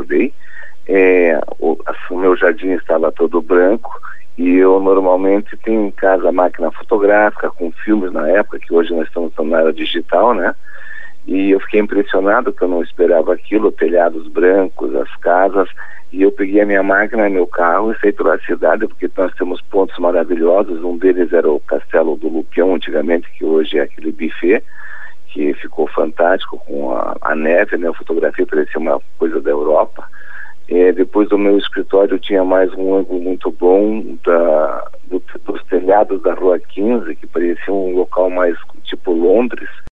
acordei, o meu jardim estava todo branco, e eu normalmente tenho em casa a máquina fotográfica com filmes na época, que hoje nós estamos na era digital, né? E eu fiquei impressionado, que eu não esperava aquilo, telhados brancos, as casas, e eu peguei a minha máquina e meu carro e saí pela cidade, porque nós temos pontos maravilhosos. Um deles era o Castelo do Lupião, antigamente, que hoje é aquele buffet, que ficou fantástico com a neve, né? A fotografia parecia uma coisa da Europa. Depois do meu escritório tinha mais um ângulo muito bom dos telhados da Rua 15, que parecia um local mais tipo Londres.